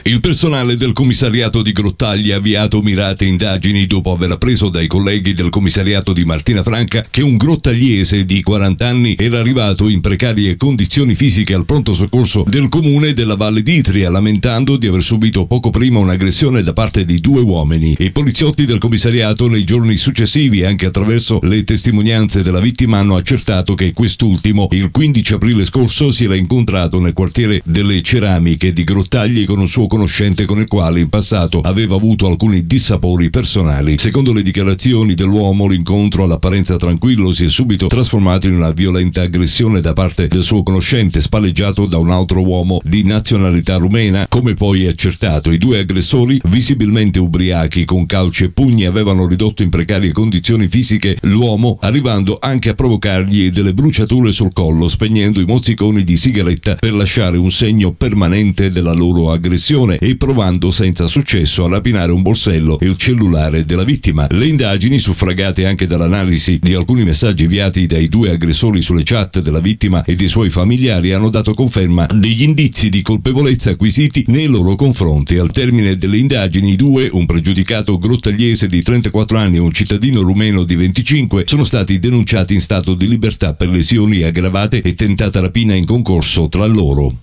Il personale del commissariato di Grottaglie ha avviato mirate indagini dopo aver appreso dai colleghi del commissariato di Martina Franca che un grottagliese di 40 anni era arrivato in precarie condizioni fisiche al pronto soccorso del comune della Valle d'Itria, lamentando di aver subito poco prima un'aggressione da parte di 2 uomini. I poliziotti del commissariato nei giorni successivi, anche attraverso le testimonianze della vittima, hanno accertato che quest'ultimo il 15 aprile scorso si era incontrato nel quartiere delle Ceramiche di Grottaglie con un suo conoscente con il quale in passato aveva avuto alcuni dissapori personali. Secondo le dichiarazioni dell'uomo, l'incontro all'apparenza tranquillo si è subito trasformato in una violenta aggressione da parte del suo conoscente, spalleggiato da un altro uomo di nazionalità rumena. Come poi è accertato, i 2 aggressori, visibilmente ubriachi con calci e pugni, avevano ridotto in precarie condizioni fisiche l'uomo, arrivando anche a provocargli delle bruciature sul collo, spegnendo i mozziconi di sigaretta per lasciare un segno permanente della loro aggressione e provando senza successo a rapinare un borsello e il cellulare della vittima. Le indagini, suffragate anche dall'analisi di alcuni messaggi inviati dai 2 aggressori sulle chat della vittima e dei suoi familiari, hanno dato conferma degli indizi di colpevolezza acquisiti nei loro confronti. Al termine delle indagini, i 2, un pregiudicato grottagliese di 34 anni e un cittadino rumeno di 25, sono stati denunciati in stato di libertà per lesioni aggravate e tentata rapina in concorso tra loro.